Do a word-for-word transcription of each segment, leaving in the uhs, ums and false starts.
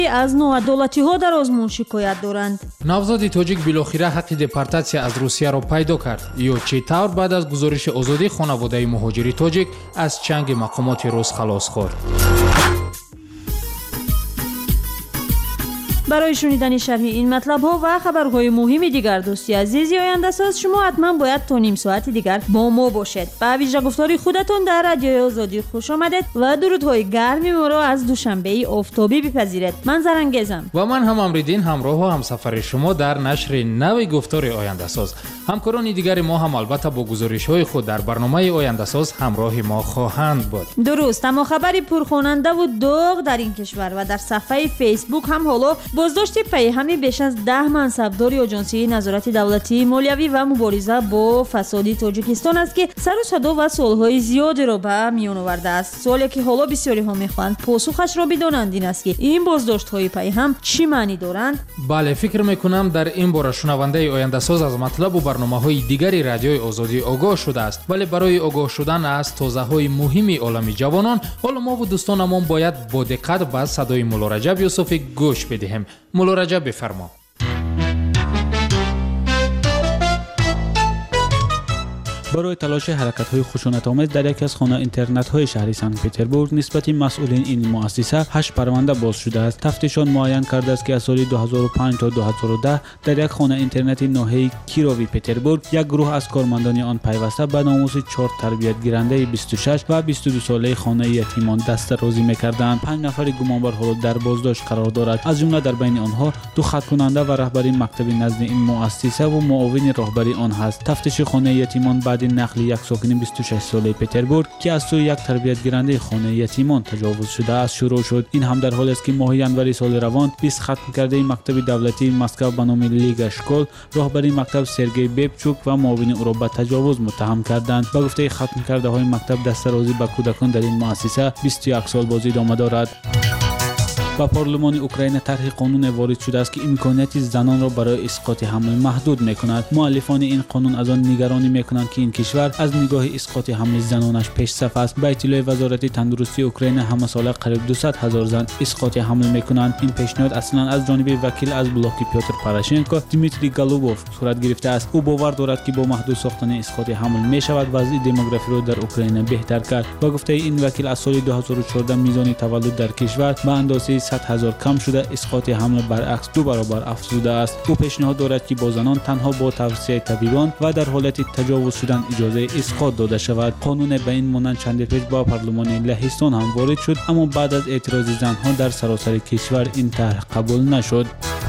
از نوعدالتی‌ها در آزمون شکایت دارند. навзоди тоҷик билохира ҳаққи депортатсия аз русияро пайдо кард ё чӣ тавр баъд аз гузориши озодии хонаводаи муҳоҷири тоҷик аз чанги мақомоти рус халос хӯрд. برای شنیدن شرح این مطلب ها و خبرهای مهم دیگر دوستی عزیزی آینده‌ساز شما حتما باید تا نیم ساعت دیگر با ما باشید. با ویژه گفتاری خودتون در رادیو آزادی خوش آمدید و درودهای گرمی ما را از دوشنبه آفتابی بپذیرید. من زرنگزم و من هم امریدین همراه و همسفر شما در نشر نو گفتار آینده‌ساز. همکاران دیگر ما هم البته با گزارش‌های خود در برنامه آینده‌ساز همراه ما خواهند بود. درست، اما خبری پرخواننده و داغ در این کشور و در صفحه فیسبوک هم حالا بازداشت پیهمی بیش از ده منصبدار آژانسی نظارت دولتی مالیوی و مبارزه با فساد تاجیکستان است که سر و صدا و سالهای زیادی را به میان آورده است. سوالی که حالا بسیاری ها میخواهند پاسخش را بدانند این است که این بازداشت های پیهم چی معنی دارند؟ بله، فکر میکنم در این باره شنونده آینده ساز از مطلب و برنامه‌های دیگری رادیوی آزادی آگاه شده است، ولی برای آگاه شدن از تازه‌های مهم عالم جوانان حالا ما و دوستانمان باید با دقت به صدای مولا رجب یوسفی گوش بدهیم. مولا رجب بفرما. برای تلاشی حرکت‌های خشونت‌آمیز در یکی از خانه اینترنت‌های شهر سنت پترزبورگ نسبت مسئولین این مؤسسه هشت پرونده باز شده است. تفتیشان معین کرده است که از سال دو هزار و پنج تا دو هزار و ده در یک خانه اینترنتی ناحیه کیرووی پترزبورگ یک گروه از کارمندان آن پیوسته به ناموس چهار تربیتگیرنده بیست و شش و بیست و دو ساله خانه یتیمان دست‌رازی می‌کردند. پنج نفر گمانبر حالا در بازداشت قرار دارد. از جمله در بین آنها دو خط کننده و رهبر مکتب نزد این مؤسسه و معاون راهبری آن هست. تفتیش خانه یتیمان بعد نقل یک ساکن بیست و شش ساله پترزبورگ که از سوی یک تربیتگیرنده خانه یتیمان تجاوز شده است شروع شد. این هم در حالی است که ماه ژانویه سال روان بیست ختم کرده مکتب دولتی مسکو به نام لیگا شکول راهبر مکتب سرگئی بیبچوک و معاون او را به تجاوز متهم کردند. به گفته ختم کرده های مکتب دسترازی به کودکان در این مؤسسه بیست و یک سال بازی ادامه دارد. با پارلمان اوکراین طرح قانون وارد شده است که امکانیت زنان را برای اسقاط حمل محدود می‌کند. مؤلفان این قانون از آن نگرانی می‌کنند که این کشور از نگاه اسقاط حمل زنانش پیش صف است. به اطلاع وزارت تندرستی اوکراین همه ساله قریب دویست هزار زن اسقاط حمل می‌کنند. این پیشنهاد اصلا از جانب وکیل از بلاک پیوتر پاراشنکو دیمیتری گالوبوف صورت گرفته است. او باور دارد که با محدود ساختن اسقاط حمل می‌شود وضع دموگرافی را در اوکراین بهتر کرد. با گفته این وکیل از سال دو هزار و چهارده میزان تولد در کشور به اندازه صد هزار کم شده، اسقاط حمل برعکس دو برابر افزوده است. او پیشنهاد دارد که با زنان تنها با توصیه طبیبان و در حالت تجاوز شدن اجازه اسقاط داده شود. قانون به این مانند چند پیش با پارلمان لهستان هم وارد شد، اما بعد از اعتراض زنها در سراسر کشور این طرح قبول نشد.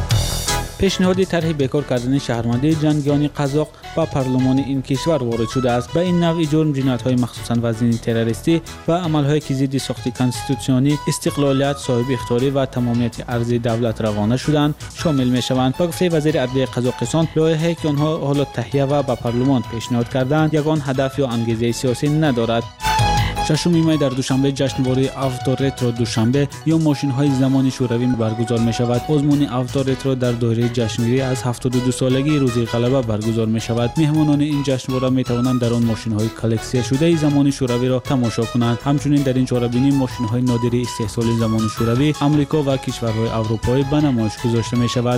پیشنهاد طرح بیکار کردن شهروندی جنگیان قزاق با پارلمان این کشور وارد شده است. به این نوع جرم جنایت‌های مخصوصاً وزنی تروریستی و عمل‌هایی که ضد ساخت کنستیتوسیونی، استقلالیت، صاحب اختیاری و تمامیت ارضی دولت روانه شدند شامل می‌شوند. با گفته وزیر عدلیه قزاقستان، لایحه‌ای که آنها حالا تهیه و به پارلمان پیشنهاد کردند یگان هدف یا انگیزه سیاسی ندارد. ششم می در دوشنبه جشنواره آوتو رترو دوشنبه یا ماشین‌های زمان شوروی برگزار می‌شود. آزمون آوتو رترو در دوره جشنگیری از هفتاد و دو سالگی روز غلبه برگزار می‌شود. مهمانان این جشنواره می‌توانند در آن ماشین‌های کلکسیه شده زمان شوروی را تماشا کنند. همچنین در این چهاربینی ماشین‌های نادری استحصال زمان شوروی، آمریکا و کشورهای اروپایی به نمایش گذاشته می‌شود.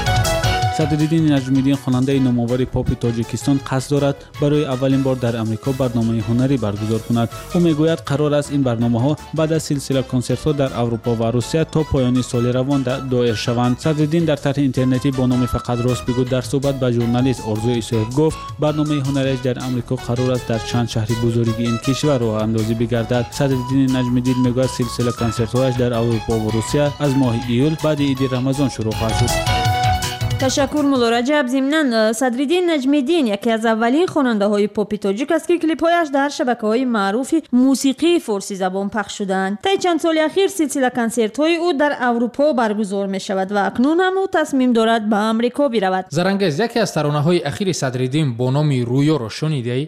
صدرالدین نجمی‌الدین خواننده نامآور پاپ تاجیکستان قصد دارد برای اولین بار در آمریکا برنامه هنری برگزار کند. او میگوید قرار است این برنامه‌ها بعد از سلسله کنسرت‌ها در اروپا و روسیه تا پایان سال روان دایر شوند. صدرالدین در طرح اینترنتی با نام فقط راست بگو در صحبت با ژورنالیست آرزو ایسوف گفت برنامه هنریش در آمریکا قرار است در چند شهر بزرگ این کشور راه اندازی بگردد. صدرالدین نجمی‌الدین میگوید سلسله کنسرت‌هایش در اروپا و روسیه از ماه ایول بعد عید رمضان شروع خواهد شد. تشکر مولا رجب. ضمناً صدرالدین نجمی‌الدین یکی از اولین خواننده‌های پاپ تاجیک است که کلیپ‌هایش در شبکه‌های معروف موسیقی فارسی زبان پخش شدند. طی چند سال اخیر سلسله کنسرت‌های او در اروپا برگزار می‌شود و اکنون هم او تصمیم دارد به آمریکا برود. زرنگز، یکی از ترانه‌های اخیر صدرالدین با نام رویا را شنیدی؟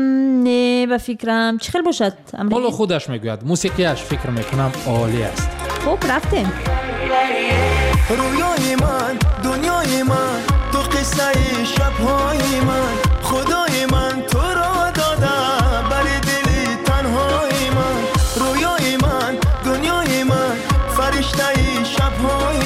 نه، به فکرم چه خیلی باشد. حالا خودش میگوید موسیقیش فکر می‌کنم عالی است. خب رفتیم. رویای من، دنیای من، تو قصه شب‌های من، خدای من تو را داده برای دل تنهای من. رویای من، دنیای من، فرشته شب‌های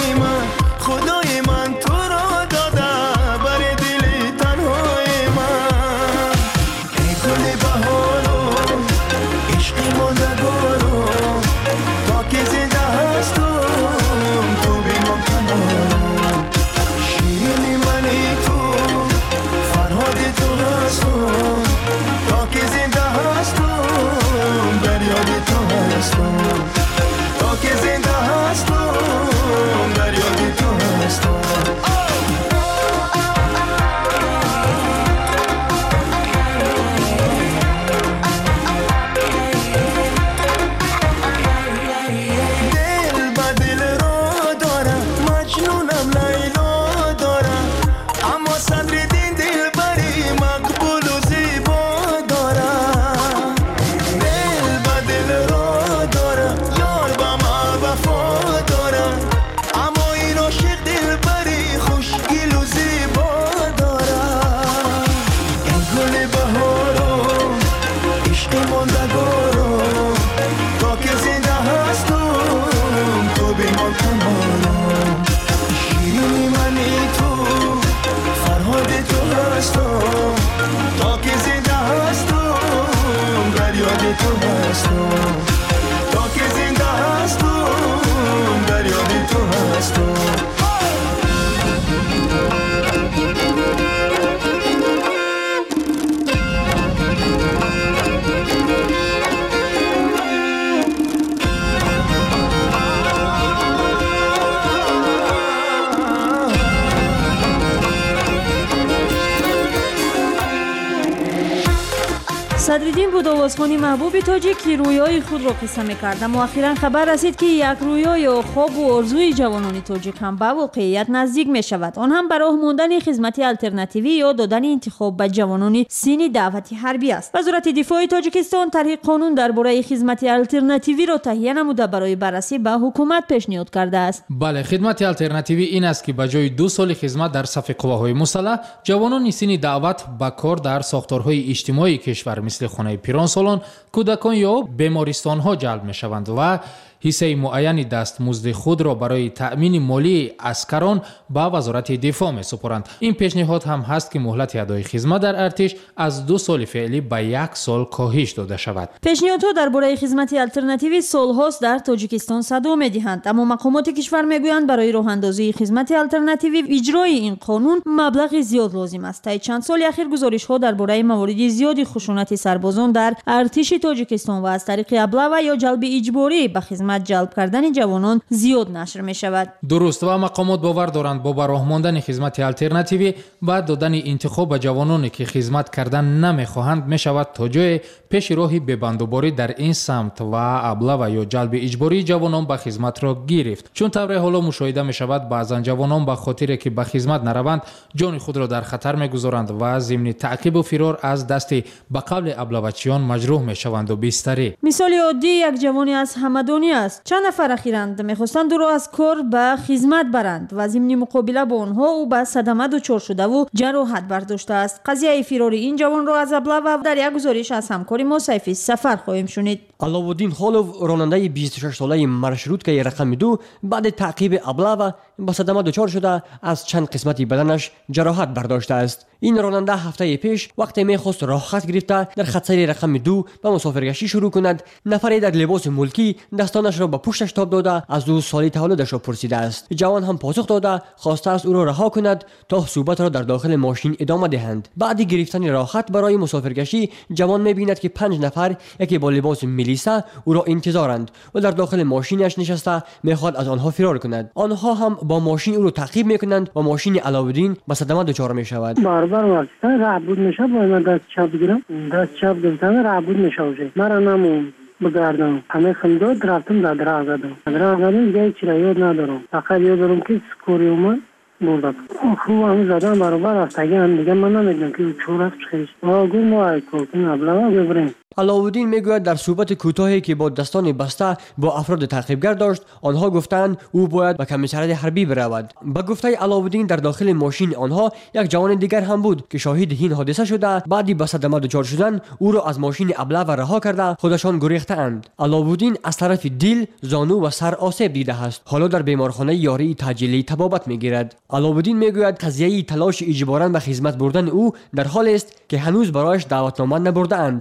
صدرالدین بود آوازخوانی محبوب تاجیک که رویای خود را قصه می‌کرد. اما اخیراً خبر رسید که یک رویا یا خواب و آرزوی جوانان تاجیک هم به واقعیت نزدیک می‌شود. آن هم برای ماندن خدمت آلترناتیوی یا دادن انتخاب به جوانان سین دعوتی حربی است. وزارت دفاع تاجیکستان طرح قانون درباره خدمت آلترناتیوی را تهیه نموده برای بررسی به حکومت پیشنهاد کرده است. بله، خدمت آلترناتیوی این است که به جای دو سال خدمت در صف قواهای مسلح، جوانان سین دعوت به کار در ساختارهای اجتماعی کشور مثل خانه پیران سالان، کودکان یا بیمارستان‌ها جلب می‌شوند و حصه معینی دستمزد خود را برای تأمین مالی عسکران به وزارت دفاع می‌سپارند. این پیشنهاد هم هست که مهلت ادای خدمت در ارتش از دو سال فعلی به یک سال کاهش داده شود. پیشنهادها درباره خدمت آلترناتیوی سال‌هاست در تاجیکستان صدا می‌دهند، اما مقامات کشور می‌گویند برای راه اندازی خدمت آلترناتیوی اجرای این قانون مبلغ زیاد لازم است. تا چند سال اخیر گزارش‌ها درباره موارد زیادی خشونت سربازان در ارتش تاجیکستان و از طریق ابله یا جلب اجباری به خدمت جلب کردن جوانان زیاد نشر می شود. درست، و مقامات باور دارند با براه ماندن خدمت آلترناتیوی و دادن انتخاب به جوانانی که خدمت کردن نمی خواهند می شود تا جای پیش راهی ببندوباری در این سمت و ابله و یا جلب اجباری جوانان به خدمت را گرفت. چون طور حالا مشاهده می شود بعضا جوانان به خاطر که به خدمت نروند جان خود را در خطر می گذارند و ضمن تعقیب و فرار از دست به قبل ابله‌وچیان مجروح می شوند و بیستری. مثال عادی یک جوانی از همدانی است. چند نفر اخیراً میخواستند او را از کار به خدمت برند و ضمن مقابله با آنها او به صدمه دچار شده و جراحت برداشته است. قضیه فرار این جوان را از ابله و در یک گزارش از همکار ما سیفی سفر خواهیم شنید. علاءالدین خالوف راننده بیست و شش ساله مارشروتکه رقم دو بعد تعقیب ابله و به صدمه دچار شده از چند قسمتی بدنش جراحت برداشته است. این راننده هفته پیش وقتی میخواست راه خط گرفته در خطسیر رقم دو به مسافرگشتی شروع کند، نفری در لباس ملکی دستانش را به پشتش تاب داده از او سالی تولدش را پرسیده است. جوان هم پاسخ داده خواسته است او را رها کند تا صحبت را در داخل ماشین ادامه دهند. بعد گرفتن راه خط برای مسافرگشتی جوان میبیند که پنج نفر یکی با لباس میلیسا او را انتظارند و در داخل ماشینش نشسته میخواد از آنها فرار کند. آنها هم با ماشین او را تعقیب میکنند و ماشین علاءالدین به صدمه دچار میشود. بار واسه رعبود میشه باید من دست چپ بگیرم، دست چپ گرفتم رعبود میشه مرا نمون بگردم همه خمداد رفتم در درا زدم درا زدم دیگه چی را یاد ندارم، فقط یاد دارم که سکوری اومد بردم خوب هم زدم برابر از تگه هم دیگه من نمیدونم که چور است خیش آگو ما ای کلکن ابلا ببریم. علاءالدین میگوید در صحبت کوتاهی که با دستان بسته با افراد تعقیبگر داشت آنها گفتند او باید به کمیسریات حربی برود. به گفته علاءالدین در داخل ماشین آنها یک جوان دیگر هم بود که شاهد این حادثه شده. بعدی به صدمه دچار شدن او را از ماشین ابله و رها کرده خودشان گریختند. علاءالدین از طرف دل، زانو و سر آسیب دیده است. حالا در بیمارخانه یاری تجلی طبابت میگیرد. علاءالدین میگوید قضیه تلاش اجباراً به خدمت بردن او در حال است که هنوز برایش دعوتنامه نبرده‌اند.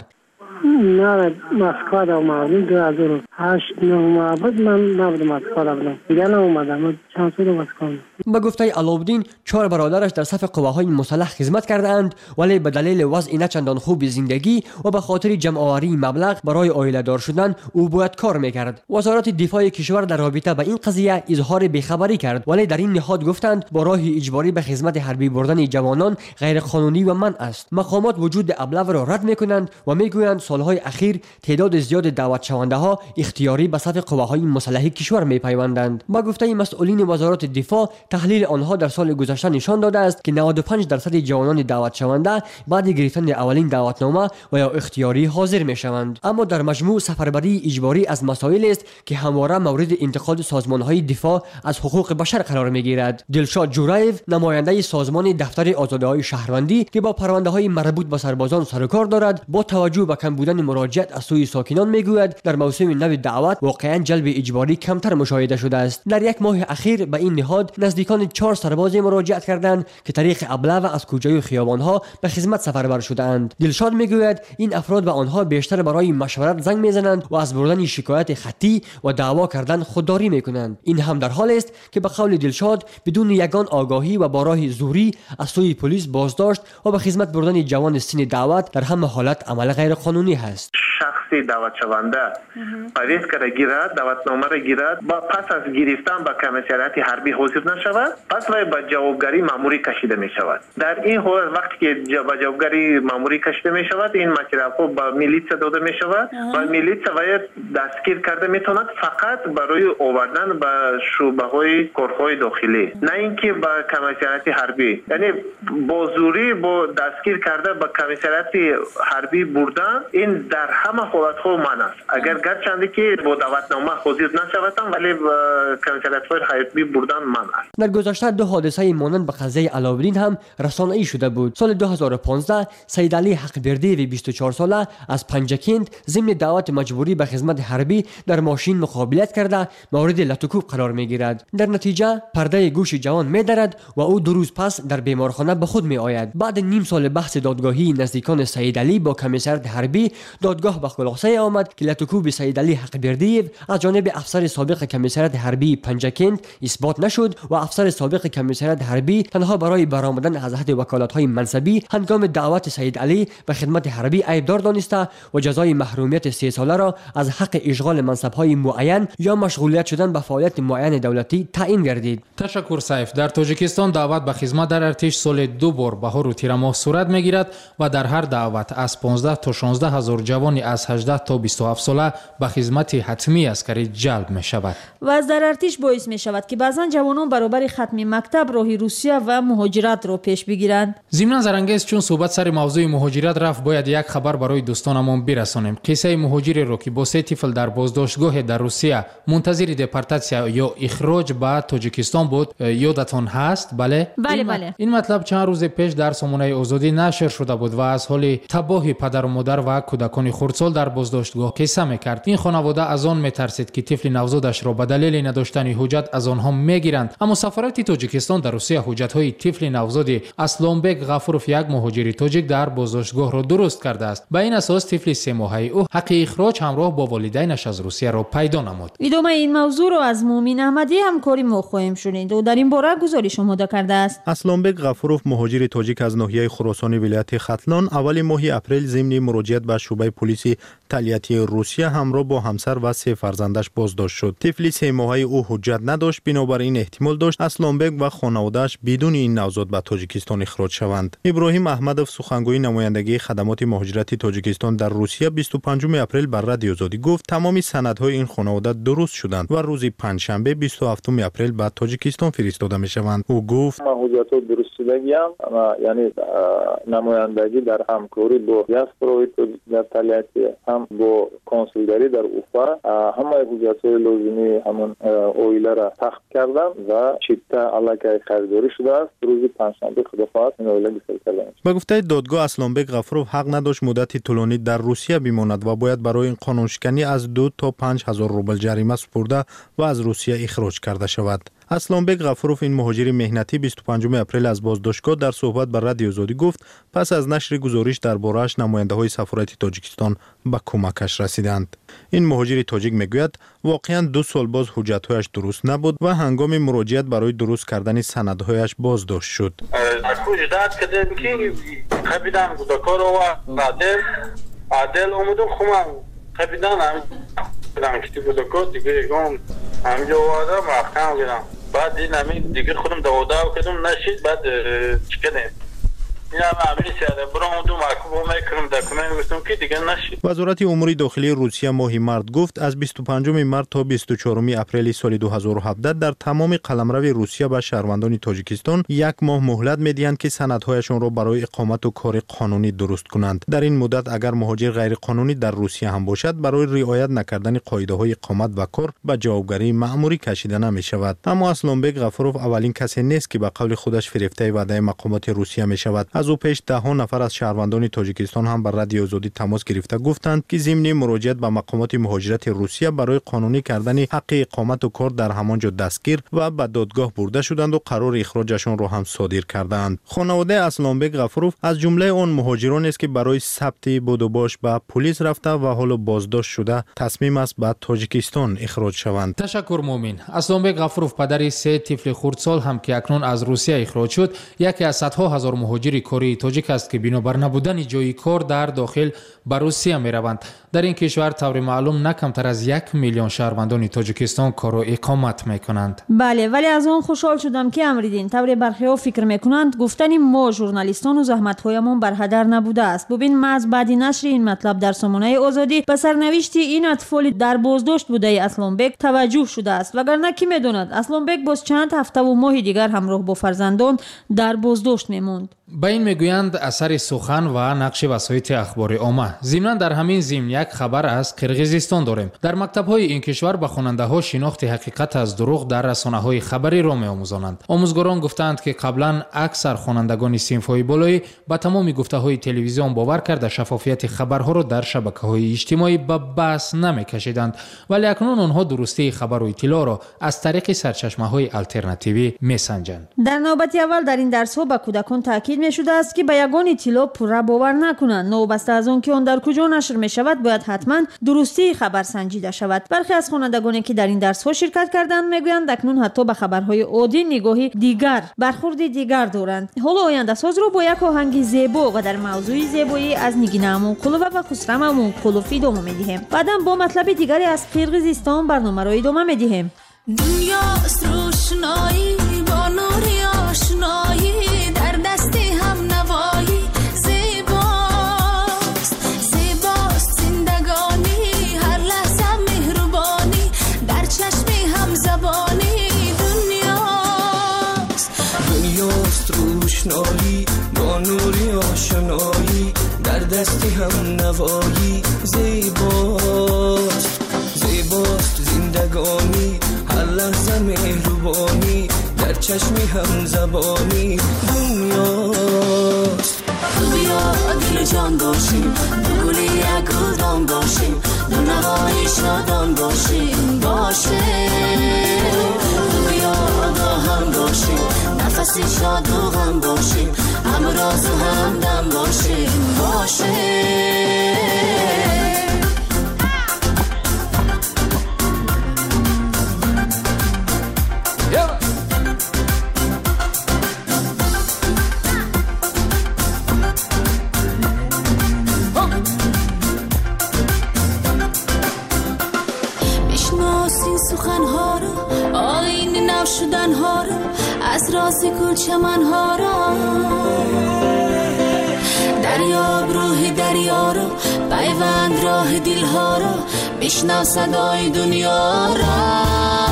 نه مسکو دا اومدم دو هزار و هشت نه اومد من نبودم مسکو دا بودم دیگه نومدم چند سال مسکو. به گفته علاءالدین چهار برادرش در صف قواهای مسلح خدمت کردند ولی به دلیل وضع نه چندان خوب زندگی و به خاطر جمع آوری مبلغ برای عائله دار شدن او باید کار میکرد. وزارت دفاع کشور در رابطه با این قضیه اظهار بیخبری کرد ولی در این نهاد گفتند با راه اجباری به خدمت حربی بردن جوانان غیر قانونی و منع است. مقامات وجود ابله را رد میکنند و میگویند سالهای اخیر تعداد زیاد دعوت شونده ها اختیاری به صف قواهای مسلح کشور میپیوندند. با گفته مسئولین وزارت دفاع تحلیل آنها در سال گذشته نشان داده است که نود و پنج درصد جوانان دعوت شونده بعد گرفتن اولین دعوتنامه و یا اختیاری حاضر میشوند. اما در مجموع سفربری اجباری از مسائل است که همواره مورد انتقاد سازمانهای دفاع از حقوق بشر قرار میگیرد. دلشاد جورایف نماینده سازمان دفتر آزادی‌های شهروندی که با پرونده‌های مربوط به سربازان سر و کار دارد با توجه به کم بودن مراجعت از سوی ساکنان میگوید در موسم نو دعوت واقعا جلب اجباری کمتر مشاهده شده است. در یک ماه اخیر به این نهاد نزدیکان چهار سرباز مراجعت کردند که طریق ابله و از کوچه‌های خیابان‌ها به خدمت سفربر شدند. دلشاد میگوید این افراد به آنها بیشتر برای مشورت زنگ میزنند و از بردن شکایت خطی و دعوا کردن خودداری میکنند. این هم در حال است که به قول دلشاد بدون یگان آگاهی و با راه زوری از سوی پلیس بازداشت و به خدمت بردن جوان سن دعوت در همه حالت عمل غیر قانونی قانونی هست. شخصی دعوت شونده پریز کرده گیرد، دعوتنامه را گیرد، با پس از گرفتن به کمیسریات حربی حاضر نشود، پس وی به جوابگری ماموری کشیده می شود. در این حال وقتی که به جوابگری ماموری کشیده می شود، این مطلب کو به میلیسیا داده می شود و میلیسیا وی دستگیر کرده می تواند فقط برای آوردن به شعبه های کارهای داخلی، نه اینکه به کمیسریات حربی، یعنی با زوری با دستگیر کرده به کمیسریات حربی بردن. این در همه حالت ها من است. اگر گرچه که با دعوتنامه حاضر نشوندم ولی کمیسریات حربی بردن من است. در گذشته دو حادثه مانند به قضیه علاءالدین هم رسانه‌ای شده بود. سال دو هزار و پانزده سید علی حقبردی و بیست و چهار ساله از پنجکند ضمن دعوت مجبوری به خدمت حربی در ماشین مقابلت کرده مورد لطوکوب قرار میگیرد. در نتیجه پرده گوش جوان میدرد و او دو روز پس در بیمارخانه به خود می آید. بعد نیم سال بحث دادگاهی نزدیکان سید علی با کمیسریات حربی، دادگاه به خلاصه آمد که لطوکوب سید علی حقبردیو از جانب افسر سابق کمیسریات حربی پنجکند اثبات نشد و افسر سابق کمیسریات حربی تنها برای برآمدن از حد وکالت‌های منصبی هنگام دعوت سید علی به خدمت حربی عیبدار دانسته و جزای محرومیت سه ساله را از حق اشغال منصب‌های معین یا مشغولیت شدن به فعالیت معین دولتی تعیین گردید. تشکر سیف. در تاجیکستان دعوت به خدمت در ارتش سال دو بار بهار و تیر ماه صورت میگیرد و در هر دعوت از پانزده تا شانزده هزار جوانی از هجده تا بیست و هفت ساله به خدمت حتمی عسکری جلب می شود. و از در ارتش باعث می شود که بعضا جوانان برابر ختم مکتب راه روسیه و مهاجرت را پیش بگیرند. ضمن زرنگیز چون صحبت سر موضوع مهاجرت رفت، باید یک خبر برای دوستانمون برسانیم. قصه مهاجری را که با سه طفل در بازداشتگاه در روسیه منتظر دپورتاسیا یا اخراج به تاجیکستان بود یادتان هست؟ بله بله این بله. این مطلب چند روز پیش در سامانه آزادی نشر شده بود و از حال تباه پدر و مادر و کودکان خردسال در بازداشتگاه قصه میکرد. این خانواده از آن میترسید که طفل نوزادش را به دلیل نداشتن حجت از آنها میگیرند. اما سفارت تاجیکستان در روسیه حجت‌های طفل نوزاد اسلامبک غفوروف یک مهاجر تاجیک در بازداشتگاه را درست کرده است. به این اساس طفل سه ماهه او حق اخراج همراه با والدینش از روسیه را پیدا نمود. ادامه این موضوع را از مومین احمدی همکاری ما خواهیم شنید و در این باره گزارش آماده کرده است. اسلامبک غفوروف مهاجر تاجیک از ناحیه خراسان ولایت ختلان اول ماه اپریل ضمن مراجعت به شعبه پلیس تالیاتی روسیه همراه با همسر و سه فرزندش بازداشت شد. طفل سه ماهه او حجت نداشت، بنابراین احتمال داشت اسلامبک و خانواده‌اش بدون این نوزاد به تاجیکستان اخراج شوند. ابراهیم احمدوف سخنگوی نمایندگی خدمات مهاجرتی تاجیکستان در روسیه بیست و پنجم اپریل بر رادیو آزادی گفت تمام سندهای این خانواده درست شدند و روز پنجشنبه بیست و هفتم اپریل به تاجیکستان فرستاده میشوند. او گفت ما حجت درست شدگی هم یعنی نمایندگی در همکاری با دیاسپورای در تالیاتی هم با کنسولگری در اوفا همه حجت لازمی همون اویله را تخت کردم و چیتا علاقه خریداری شده است. روز پنجشنبه خداحافظ این اویله گسیل کردم. به گفته دادگاه اسلامبک غفوروف حق نداشت مدت طولانی در روسیه بماند و باید برای این قانونشکنی از دو تا پنج هزار روبل جریمه سپرده و از روسیه اخراج کرده شود. اسلامبک غفوروف این مهاجر مهنتی بیست و پنجم اپریل از بازداشتگاه در صحبت با رادیو آزادی گفت پس از نشر گزارش درباره‌اش نماینده‌های سفارت تاجیکستان به کمکش رسیدند. این مهاجر تاجیک میگوید واقعا دو سال باز حجت‌هایش درست نبود و هنگام مراجعت برای درست کردن سندهایش بازداشت شد. حجت کردم که کاپیتان کودکار و عادل عادل اومدن خودم کاپیتان هم کدام کتی کودکار دیگه گم همینجا وادم رفتم گیرم بعد این همین دیگه خودم دودا کردم نشید بعد چکنه این هم همین سیاده برام دو معکوب هم میکنم دکمه گفتم که دیگه نشید. وزارت امور داخلی روسیه ماه مارت گفت از بیست و پنجم مارت تا بیست و چهارم اپریل سال دو هزار و هفده در تمام قلمرو روسیه به شهروندان تاجیکستان یک ماه مهلت میدهند که سندهایشان را برای اقامت و کار قانونی درست کنند. در این مدت اگر مهاجر غیر قانونی در روسیه هم باشد برای رعایت نکردن قاعده های اقامت و کار به جوابگری مأموری کشیده نمی شود. اما اسلامبک غفوروف اولین کسی نیست که به قول خودش فریفته وعده مقامات روسیه می شود. از او پیش ده ها نفر از شهروندان تاجیکستان هم بر رادیو آزادی تماس گرفته گفتند که ضمن مراجعت به مقامات مهاجرت روسیه برای قانونی کردن حق اقامت و کار در همانجا دستگیر و به دادگاه برده شدند و قرار اخراجشان را هم صادر کردند. خانواده اسلامبک غفوروف از جمله آن مهاجران است که برای ثبت بود و باش به پلیس رفته و حالا بازداشت شده تصمیم است به تاجیکستان اخراج شوند. تشکر مومین. اسلامبک غفوروف پدر سه طفل خردسال هم که اکنون از روسیه اخراج شد، یکی از صدها هزار مهاجر کاری تاجیک است که بنابر نبودن جای کار در داخل به روسیه می روند. در این کشور طور معلوم نه کمتر از یک میلیون شهروندان تاجیکستان کار و اقامت می کنند. بله، ولی از اون خوشحال شدم که امریدین طور برخی ها فکر می کنند گفتن ما ژورنالیستان و زحمت هایمان بر هدر نبوده است. ببین، ما از بعد نشر این مطلب در سامانه آزادی به سرنوشت این اطفال در بازداشت بوده اسلامبک توجه شده است، وگرنه کی میداند اسلامبک باز چند هفته و ماه دیگر همراه با فرزندان در بازداشت میموند. با این میگویند اثر سخن و نقش وسایط اخبار عامه. ضمن در همین ضمن یک خبر از قرقیزستان داریم. در مکتب‌های این کشور به خواننده‌ها شناخت حقیقت از دروغ در رسانه‌های خبری را می‌آموزانند. آموزگاران گفتند که قبلا اکثر خوانندگان صنف‌های بالایی با تمام گفته‌های تلویزیون باور کرده شفافیت خبرها را در شبکه‌های اجتماعی به بحث نمی‌کشیدند، ولی اکنون آنها درستی خبر و اطلاع را از طریق سرچشمه‌های آلترناتیوی می‌سنجند. در نوبت اول در این درس‌ها به کودکان تاکید می شده است که به یگان اطلاع پورا باور نکنند. نوبسته از آن که آن در کجا نشر می شود باید حتما درستی خبر سنجیده شود. برخی از خوانندگانی که در این درس‌ها شرکت کردند میگویند اکنون حتی به خبرهای عادی نگاهی دیگر، برخورد دیگر دارند. حالا آینده ساز رو با یک آهنگ زیبا و در موضوع زیبایی از نگین امونقلووا و خسرو امونقلوف ادامه می‌دهیم. بعداً با مطلب دیگری از قرقیزستان برنامه را ادامه می‌دهیم. دنیاست روشنایی با نوری آشنایی در دستی هم نوایی زیباست زیباست زندگانی هر لحظه مهربانی در چشمی هم زبانی دنیاست دنیاست روشنایی با نوری آشنایی در دستی هم نوایی زیباست زیباست زندگانی هر لحظه مهربانی در چشمی هم زبانی دنیاست. تو بیا دل جان باشیم، دو گلی یک گلدان باشیم، دو نوای شادان باشیم باشه. تو بیا با هم باشیم، نفسی شاد و غم باشیم، هم راز و هم دم باشیم باشه. سخنها را آیین نو شدنها را از راز گل چمنها را دریاب روح دریا را پیوند راه دلها را بشنو صدای دنیا را.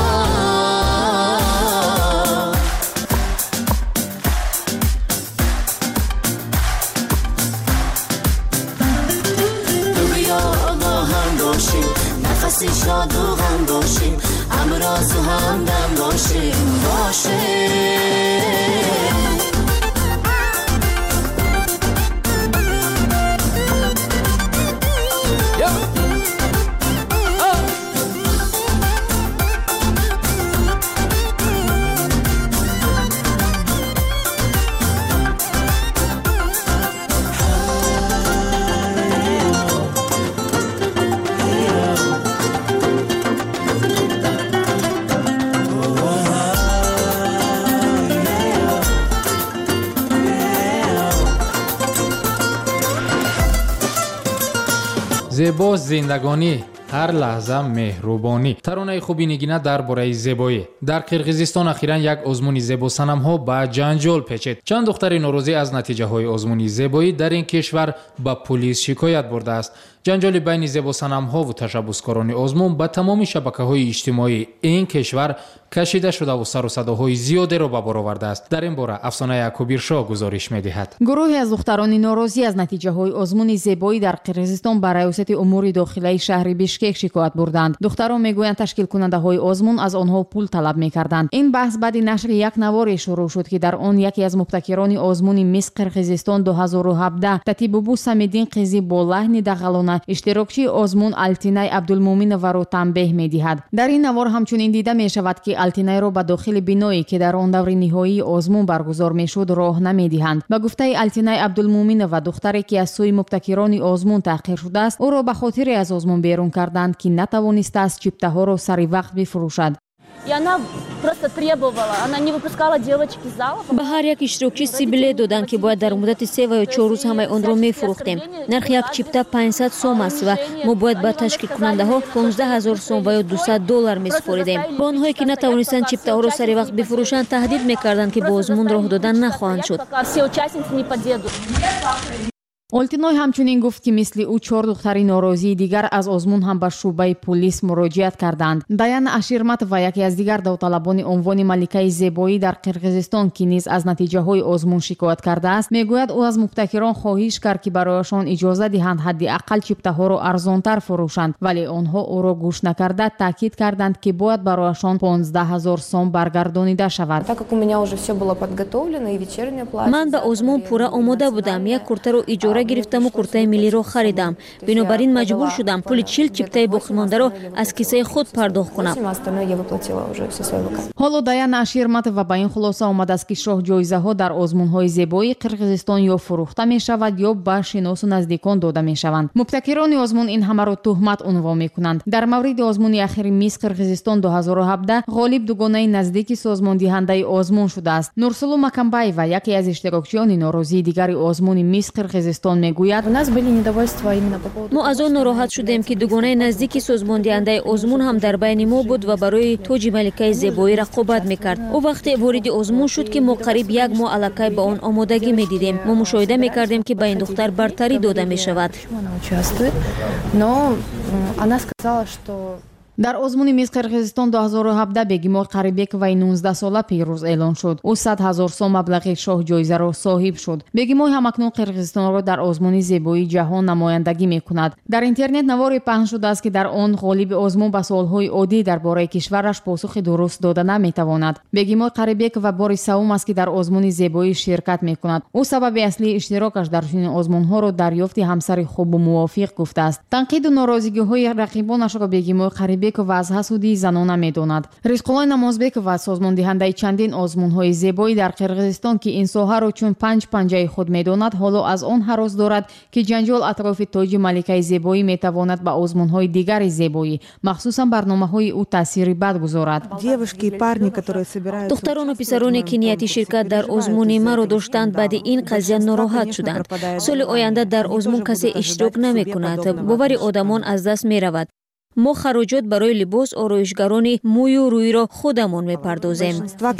نفسی شاد و غم باشیم، هم راز و هم دم باشیم باشه. زیباست زندگانی هر لحظه مهربانی. ترانه خوبی نگینه درباره زیبایی. در قرقیزستان اخیراً یک آزمون زیبا صنم ها به جنجال پیچید. چند دختر ناراضی از نتیجه های آزمون زیبایی در این کشور به پلیس شکایت برده است. جنجال بین زیبا صنم ها و تشبسکاران آزمون به تمام شبکه های اجتماعی این کشور کشیده شده و سر و صداهای زیادی را به بار آورده است. در این باره افسانه یعقوبیرشاه گزارش می‌دهد. گروهی از دختران ناراضی از نتیجه های آزمون زیبایی در قرقیزستان به ریاست امور داخلی شهر بیشکک شکایت بردند. دختران میگویند تشکیل کننده های آزمون از آنها پول طلب می‌کردند. این بحث بعد نشر یک نوار شروع شد که در آن یکی از مبتکران آزمون میس قرقیزستان دو هزار و هفده تتیبوبو سمیدین قیزی با لحن دغلانه اشتراکچی آزمون التینای عبدالمومنова را تنبیه می‌دهد. در این نوار همچنین دیده می‌شود که التینای را به داخل بینایی که در آن دور نهایی آزمون برگزار می‌شد راه نمی‌دهند. به گفته التینای عبدالمومنova دختری که از سوی مبتکران آزمون تحقیر شده است، او را به خاطر از آزمون بیرون کردند که نتوانسته است چیپته‌ها را سری وقت بفروشد. И она просто требовала, она не выпускала девочек из зала. ба ҳар як иштирокчӣ си билет доданд ки бояд дар муддати се ва ё чор рӯз ҳамаи онро мефурӯхтем. Нархи як чипта панҷсад сом аст ва мо бояд ба ташкилкунандаҳо понздаҳ ҳазор сом ва ё дусад доллар месупоридем. Ба онҳое ки натавонистанд чиптаҳоро сари вақт бифурӯшанд таҳдид мекарданд ки ба озмун роҳ додан нахоҳанд шуд. олтиной ҳамчунин гуфт ки мисли ӯ чор духтари норозии дигар аз озмун ҳам ба шӯъбаи пулис муроҷиат карданд. Даяна Аширматова, яке аз дигар давталабони унвони маликаи зебоӣ дар Қирғизистон, ки низ аз натиҷаҳои озмун шикоят кардааст, мегӯяд ӯ аз мубтакирон хоҳиш кард ки барояшон иҷоза диҳанд ҳадди аққал чиптаҳоро арзонтар фурӯшанд, вале онҳо ӯро гӯш накарда таъкид карданд ки бояд барояшон понздаҳ ҳазор сом баргардонида шавад. Ман ба озмун пурра омода будам. Як куртаро иҷора гирифтаму куртаи миллиро харидам. Бинобар ин маҷбур шудам пули чил чиптаи боқимондаро аз кисаи худ пардохт кунам. ҳоло Даяна Аширматова ба ин хулоса омадааст ки шоҳ ҷоизаҳо дар озмунҳои зебоии Қирғизистон ё фурӯхта мешавад ё ба шиносу наздикон дода мешаванд. Мубтакирони озмун ин ҳамаро туҳмат унвон мекунанд. Дар мавриди озмуни ахири мисс Қирғизистон ду ҳазору ҳабдаҳ ғолиб дугонаи наздики созмондиҳандаи озмун шудааст. Нурсулу Макамбаева, яке аз иштирокчиёни норозии дигари озмуни мисс Қирғизистон мегӯяд: мо аз он нороҳат шудем ки дугонаи наздики созмондиҳандаи озмун ҳам дар байни мо буд ва барои тоҷи маликаи зебоӣ рақобат мекард. ӯ вақте вориди озмун шуд ки мо қариб як моҳ аллакай ба он омодагӣ медидем. мо мушоҳида мекардем ки ба ин духтар бартарӣ дода мешавад. Дар озмуни мисс Қирғизистон ду ҳазору ҳабдаҳ Бегимой Қарибековаи нуздаҳ сола пирӯз эълон шуд. ӯ сад ҳазор сом маблағи шоҳ ҷоизаро соҳиб шуд. Бегимой ҳамакнун Қирғизистонро дар озмуни зебоии ҷаҳон намояндагӣ мекунад. Дар интернет наворе паҳн шудааст ки дар он ғолиби озмун ба суолҳои оддӣ дар бораи кишвараш посухи дуруст дода наметавонад. Бегимой Қарибекова бори савум аст ки дар озмуни зебоӣ ширкат мекунад. ӯ сабаби аслии иштирокаш дар чунин озмунҳоро дарёфти ҳамсари хубу мувофиқ гуфтааст. Танқиду норозигиҳои рақибонашро Бегимой Қарибекова Бекова аз ҳасудии занона медонад. Ризқулло Намозбекова, созмондиҳандаи чандин озмунҳои зебоӣ дар Қирғизистон, ки ин соҳаро чун панҷ панҷаи худ медонад, ҳоло аз он ҳарос дорад ки ҷанҷол атрофи тоҷи маликаи зебоӣ метавонад ба озмунҳои дигари зебоӣ, махсусан барномаҳои ӯ таъсири бад гузорад. духтарону писароне ки нияти ширкат дар озмуни маро доштанд, баъди ин қазия нороҳат шуданд. соли оянда дар озмун касе иштирок намекунад. бовари одамон аз даст меравад. мо хароҷот барои либос ороишгарони мӯю рӯйро худамон мепардозем.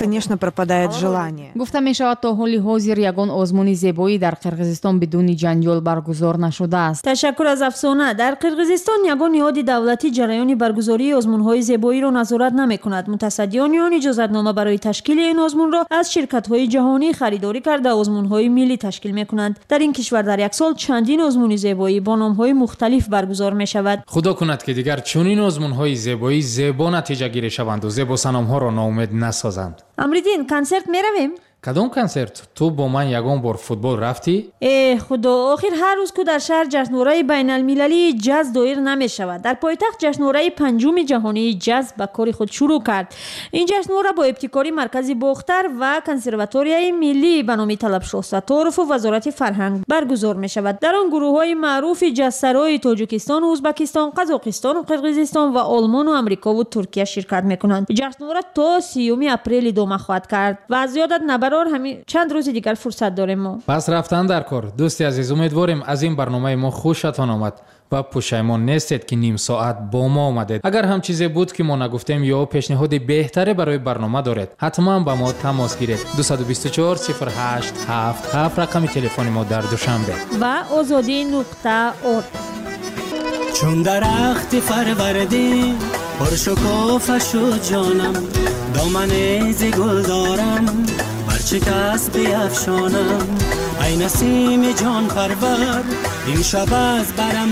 гуфта мешавад то ҳоли ҳозир ягон озмуни зебоӣ дар Қирғизистон бидуни ҷанҷол баргузор нашудааст. ташаккур аз афсона. дар Қирғизистон ягон ниҳоди давлатӣ ҷараёни баргузории озмунҳои зебоиро назорат намекунад. мутасаддиёни он иҷозатнома барои ташкили ин озмунро аз ширкатҳои ҷаҳонӣ харидорӣ карда озмунҳои миллӣ ташкил мекунанд. дар ин кишвар дар як сол чандин озмуни зебоӣ бо номҳои мухталиф баргузор мешавад. худо кунад ки дигар чунин озмунҳои зебоӣ зебо натиҷагирӣ шаванду зебосаномҳоро ноумед насозанд. Амридин, консерт меравем? кадом консерт? ту бо ман ягон бор футбол рафтӣ? э худо, охир ҳар рӯз ку дар шаҳр ҷашнвораи байналмилалии ҷаз доир намешавад. дар пойтахт ҷашнвораи панҷуми ҷаҳонии ҷаз ба кори худ шурӯъ кард. ин ҷашнвора бо ибтикори маркази бохтар ва консерваторияи миллӣ ба номи Талабшоҳ Сатторову вазорати фарҳанг баргузор мешавад. дар он гурӯҳҳои маъруфи ҷазсарои Тоҷикистону Узбекистон, Қазоқистону Қирғизистон ва Олмону Амрикову Туркия ширкат мекунанд. ҷашнвора то сиюми апрел идома хоҳад кард ва аз ёдат набар чанд рӯзи дигар фурсат дорем мо. пас рафтан дар кор. дӯсти азиз, умедворем аз ин барномаи мо хушатон омад ва пушаймон нестед ки ним соат бо мо омадед. агар ҳам чизе буд ки мо нагуфтем ё пешниҳоди беҳтаре барои барнома доред, ҳатман ба мо тамос гиред. дуду бисту чор сифр ҳашт ҳафт ҳафт рақами телефони мо дар Душанбе ва озодӣ нуқта орг. چون درخت فروردی پرشکوفه شد جانم دامن ز گل دارم بر چه کس بیفشانم ای نسیم جان پرور این شب از برم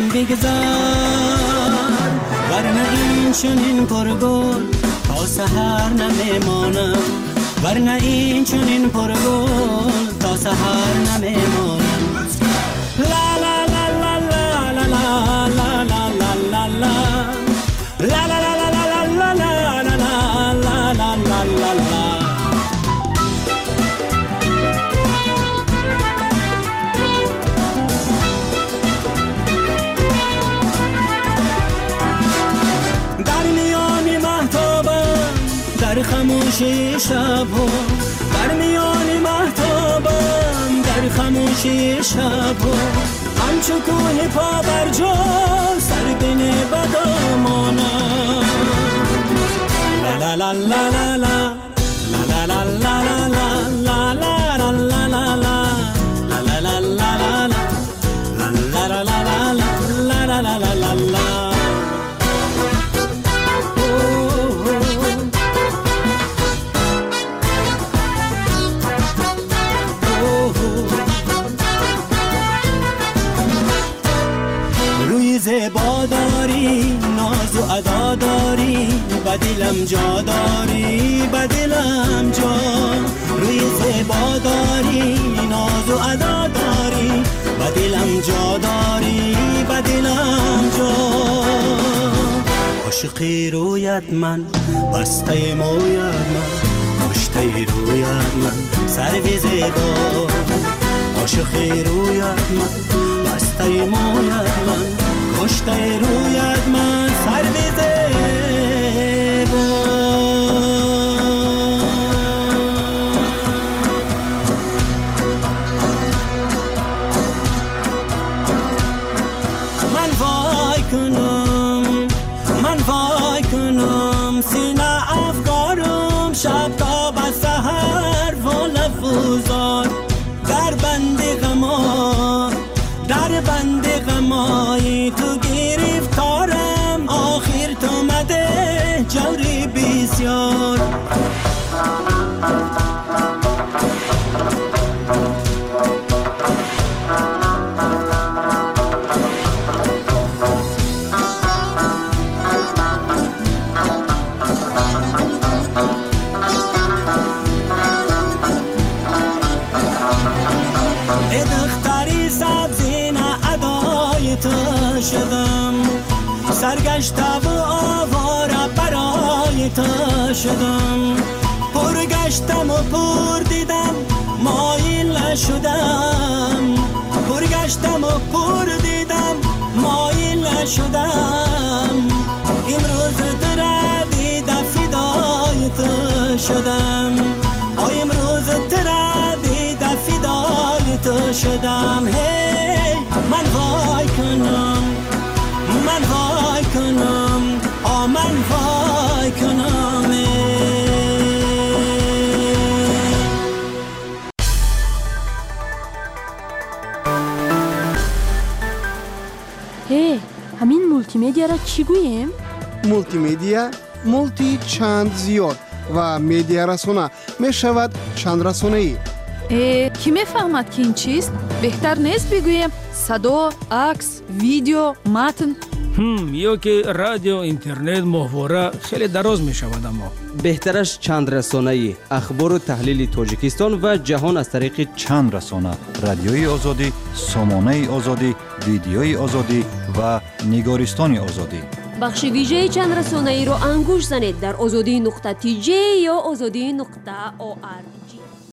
بگذر ورنه این چنین پرگل تا سحر نمیمانم ورنه این چنین پرگل تا سحر نمیمانم لا لا لا لا لا لا لا لا لا لا لا La la la la la la la la la la la la la la. در میان مهتابم در شبها در میان مهتابم در خموشی شبها همچو کوه پا بر جا سر بینه بدامانم لا لا لا لا لا لا لا لا لا لا لا لا لا لا لا لا لا لا روی زیبا داری ناز و ادا داری با دلم جا داری با دلم جا روی زیبا داری ناز و ادا داری با دلم جا داری با دلم جا عاشقی رویت من بسته مویت من کشته رویت من سروی زیبا عاشقی رویت من بسته مویت من کشته رویت من سروی زیبا من وای کنم من وای کنم سینه افکارم شب تا به سحر و لفظات در بند غما در بند غمای تو گرفتارم آخر تو مده جوری بسیار شدم سرگشته و آواره برای تو شدم پرگشتم و پر دیدم مایل شدم پرگشتم و پر دیدم مایل شدم امروز ترا دیدم فدای تو شدم آی امروز ترا دیدم فدای تو شدم هی من وای کنم من وای کنم آ من وای کنم هی همین مولتی مدیا را چی گوییم؟ مولتی مدیا مولتی چند زیاد و مدیا رسانه می شود چند رسانه ای. کی میفهمد که این چیست؟ بهتر نیست بگویم صدا، عکس، ویدیو، متن؟ هم یا که رادیو، اینترنت، محوره خیلی دراز می شود. اما بهترش چند رسانه‌ای اخبار و تحلیل تاجیکستان و جهان از طریق چند رسانه: رادیوی آزادی، سامانه آزادی، ویدیوی آزادی و نگارستان آزادی. بخش ویژه چند رسانه‌ای رو انگوش زنید در آزادی نقطه تی جی یا آزادی نقطه او آر جی.